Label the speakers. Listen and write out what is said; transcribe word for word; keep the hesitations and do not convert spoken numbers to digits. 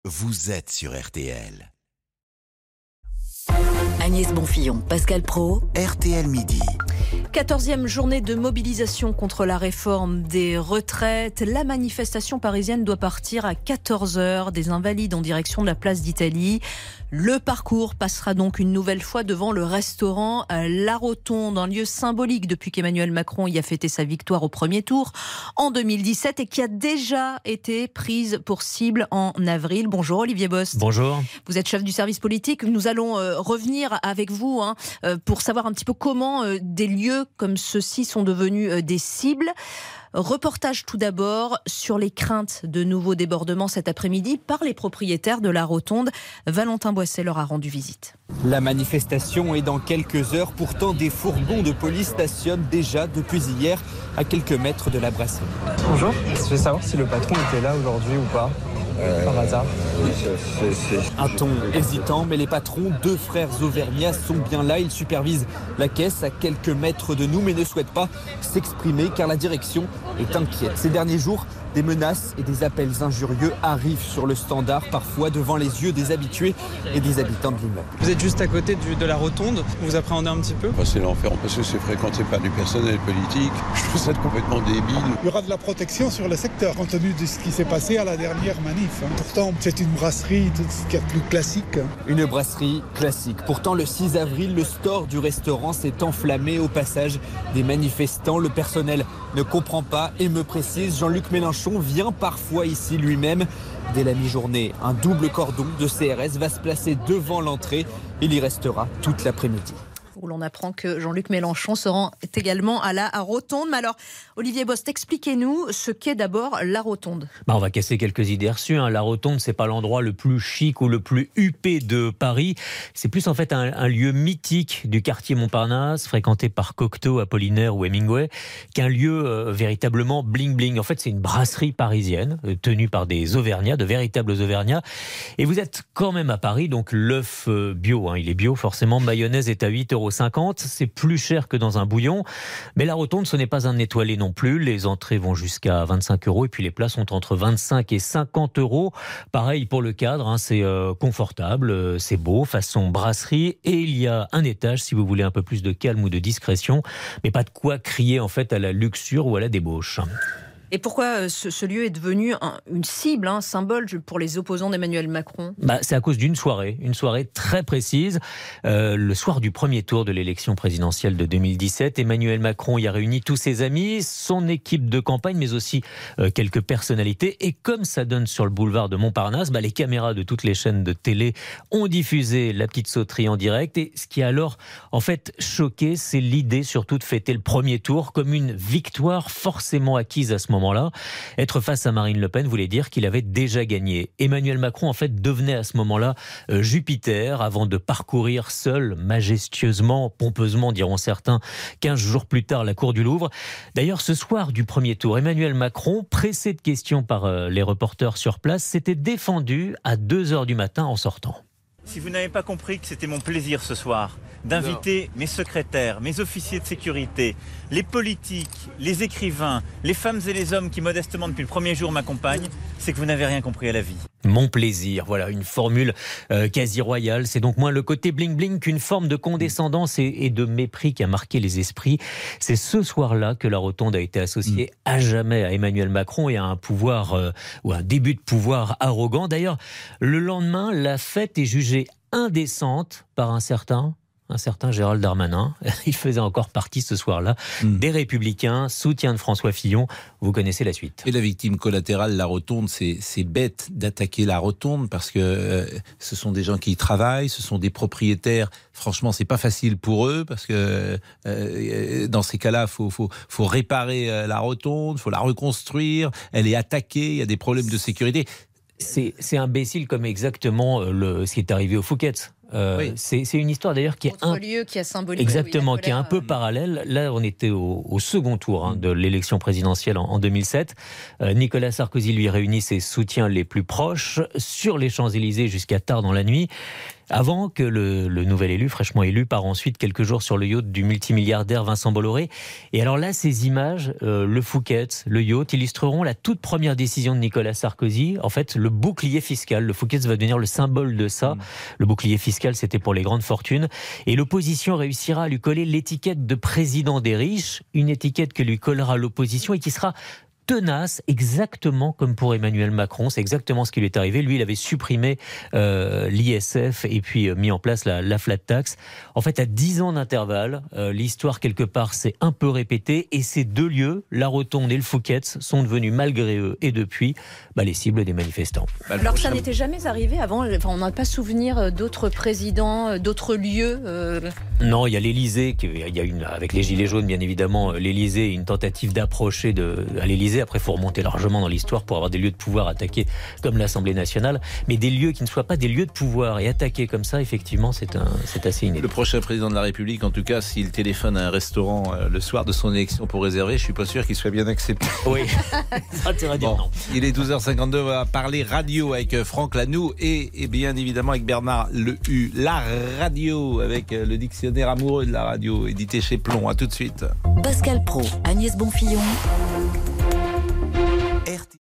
Speaker 1: vous êtes sur R T L.
Speaker 2: Agnès Bonfillon, Pascal Praud,
Speaker 1: R T L Midi.
Speaker 3: quatorzième journée de mobilisation contre la réforme des retraites. La manifestation parisienne doit partir à quatorze heures des Invalides en direction de la place d'Italie. Le parcours passera donc une nouvelle fois devant le restaurant La Rotonde, un lieu symbolique depuis qu'Emmanuel Macron y a fêté sa victoire au premier tour en deux mille dix-sept et qui a déjà été prise pour cible en avril. Bonjour Olivier Bost.
Speaker 4: Bonjour.
Speaker 3: Vous êtes chef du service politique. Nous allons euh, revenir avec vous hein, euh, pour savoir un petit peu comment euh, des lieux comme ceux-ci sont devenus euh, des cibles. Reportage tout d'abord sur les craintes de nouveaux débordements cet après-midi par les propriétaires de la Rotonde. Valentin Boisset leur a rendu visite.
Speaker 5: La manifestation est dans quelques heures. Pourtant, des fourgons de police stationnent déjà depuis hier à quelques mètres de la brasserie.
Speaker 6: Bonjour, je veux savoir si le patron était là aujourd'hui ou pas. Euh, par hasard.
Speaker 5: C'est, c'est... Un ton hésitant, mais les patrons, deux frères auvergnats, sont bien là. Ils supervisent la caisse à quelques mètres de nous, mais ne souhaitent pas s'exprimer car la direction est inquiète. Ces derniers jours, des menaces et des appels injurieux arrivent sur le standard, parfois devant les yeux des habitués et des habitants de l'immeuble.
Speaker 6: Vous êtes juste à côté du, de la Rotonde, vous appréhendez un petit peu ?
Speaker 7: Enfin, c'est l'enfer parce que c'est fréquenté par du personnel politique. Je trouve ça complètement débile.
Speaker 8: Il y aura de la protection sur le secteur, compte tenu de ce qui s'est passé à la dernière manif. Pourtant, c'est une brasserie, ce qu'il y a de plus classique.
Speaker 5: Une brasserie classique. Pourtant, le six avril, le store du restaurant s'est enflammé au passage des manifestants. Le personnel ne comprend pas et me précise, Jean-Luc Mélenchon vient parfois ici lui-même. Dès la mi-journée, un double cordon de C R S va se placer devant l'entrée. Il y restera toute l'après-midi.
Speaker 3: Où l'on apprend que Jean-Luc Mélenchon se rend également à la Rotonde. Mais alors, Olivier Bost, expliquez-nous ce qu'est d'abord la Rotonde.
Speaker 4: Bah on va casser quelques idées reçues. Hein. La Rotonde, c'est pas l'endroit le plus chic ou le plus huppé de Paris. C'est plus en fait un, un lieu mythique du quartier Montparnasse, fréquenté par Cocteau, Apollinaire ou Hemingway, qu'un lieu euh, véritablement bling-bling. En fait, c'est une brasserie parisienne euh, tenue par des Auvergnats, de véritables Auvergnats. Et vous êtes quand même à Paris, donc l'œuf euh, bio, hein, il est bio forcément. Mayonnaise est à huit euros cinquante, c'est plus cher que dans un bouillon. Mais la Rotonde, ce n'est pas un étoilé non plus. Les entrées vont jusqu'à vingt-cinq euros et puis les plats sont entre vingt-cinq et cinquante euros. Pareil pour le cadre, hein, c'est euh, confortable, euh, c'est beau, façon brasserie. Et il y a un étage si vous voulez un peu plus de calme ou de discrétion, mais pas de quoi crier en fait à la luxure ou à la débauche.
Speaker 3: Et pourquoi ce, ce lieu est devenu un, une cible, un symbole pour les opposants d'Emmanuel Macron ?
Speaker 4: Bah, c'est à cause d'une soirée, une soirée très précise. Euh, le soir du premier tour de l'élection présidentielle de deux mille dix-sept, Emmanuel Macron y a réuni tous ses amis, son équipe de campagne, mais aussi euh, quelques personnalités. Et comme ça donne sur le boulevard de Montparnasse, bah, les caméras de toutes les chaînes de télé ont diffusé la petite sauterie en direct. Et ce qui a alors en fait choqué, c'est l'idée surtout de fêter le premier tour comme une victoire forcément acquise à ce moment. Moment-là. Être face à Marine Le Pen voulait dire qu'il avait déjà gagné. Emmanuel Macron, en fait, devenait à ce moment-là euh, Jupiter avant de parcourir seul, majestueusement, pompeusement, diront certains, quinze jours plus tard, la cour du Louvre. D'ailleurs, ce soir du premier tour, Emmanuel Macron, pressé de questions par euh, les reporters sur place, s'était défendu à deux heures du matin en sortant.
Speaker 9: Si vous n'avez pas compris que c'était mon plaisir ce soir d'inviter mes secrétaires, mes officiers de sécurité, les politiques, les écrivains, les femmes et les hommes qui modestement depuis le premier jour m'accompagnent, c'est que vous n'avez rien compris à la vie.
Speaker 4: Mon plaisir, voilà une formule euh, quasi royale. C'est donc moins le côté bling-bling qu'une forme de condescendance et, et de mépris qui a marqué les esprits. C'est ce soir-là que la Rotonde a été associée mmh. à jamais à Emmanuel Macron et à un pouvoir euh, ou un début de pouvoir arrogant. D'ailleurs, le lendemain, la fête est jugée indécente par un certain... un certain Gérald Darmanin. Il faisait encore partie ce soir-là mmh. des Républicains, soutien de François Fillon. Vous connaissez la suite.
Speaker 10: Et la victime collatérale, la Rotonde, c'est, c'est bête d'attaquer la Rotonde parce que euh, ce sont des gens qui y travaillent, ce sont des propriétaires. Franchement, c'est pas facile pour eux parce que euh, dans ces cas-là, faut, faut, faut réparer euh, la Rotonde, faut la reconstruire. Elle est attaquée, il y a des problèmes de sécurité.
Speaker 4: C'est, c'est imbécile comme exactement le, ce qui est arrivé au Fouquet's. Euh, oui. c'est, c'est une histoire d'ailleurs qui est un...
Speaker 3: lieu qui a symbolisé
Speaker 4: exactement
Speaker 3: oui,
Speaker 4: qui est un peu parallèle. Là, on était au, au second tour hein, de l'élection présidentielle en, en deux mille sept. Euh, Nicolas Sarkozy lui réunit ses soutiens les plus proches sur les Champs-Élysées jusqu'à tard dans la nuit. Avant que le, le nouvel élu, fraîchement élu, part ensuite quelques jours sur le yacht du multimilliardaire Vincent Bolloré. Et alors là, ces images, euh, le Fouquet's, le yacht, illustreront la toute première décision de Nicolas Sarkozy. En fait, le bouclier fiscal. Le Fouquet's va devenir le symbole de ça. Mmh. Le bouclier fiscal, c'était pour les grandes fortunes. Et l'opposition réussira à lui coller l'étiquette de président des riches, une étiquette que lui collera l'opposition et qui sera tenace, exactement comme pour Emmanuel Macron. C'est exactement ce qui lui est arrivé. Lui, il avait supprimé euh, l'I S F et puis euh, mis en place la, la flat tax. En fait, à dix ans d'intervalle, euh, l'histoire, quelque part, s'est un peu répétée. Et ces deux lieux, la Rotonde et le Fouquet's, sont devenus, malgré eux et depuis, bah, les cibles des manifestants.
Speaker 3: Alors que ça n'était jamais arrivé avant. Enfin, on n'a pas souvenir d'autres présidents, d'autres lieux euh...
Speaker 4: Non, il y a l'Élysée. Il y a une, avec les Gilets jaunes, bien évidemment, l'Élysée, une tentative d'approcher de, à l'Élysée. Après, il faut remonter largement dans l'histoire pour avoir des lieux de pouvoir attaqués comme l'Assemblée nationale. Mais des lieux qui ne soient pas des lieux de pouvoir et attaqués comme ça, effectivement, c'est, un, c'est assez inédit.
Speaker 10: Le prochain président de la République, en tout cas, s'il téléphone à un restaurant euh, le soir de son élection pour réserver, je ne suis pas sûr qu'il soit bien accepté.
Speaker 4: Oui, ça t'irait dire non.
Speaker 10: Il est douze heures cinquante-deux, on va parler radio avec Franck Lanoux et, et bien évidemment avec Bernard Lehu. La radio, avec le dictionnaire amoureux de la radio, édité chez Plomb. À tout de suite.
Speaker 2: Pascal Praud, Agnès Bonfillon.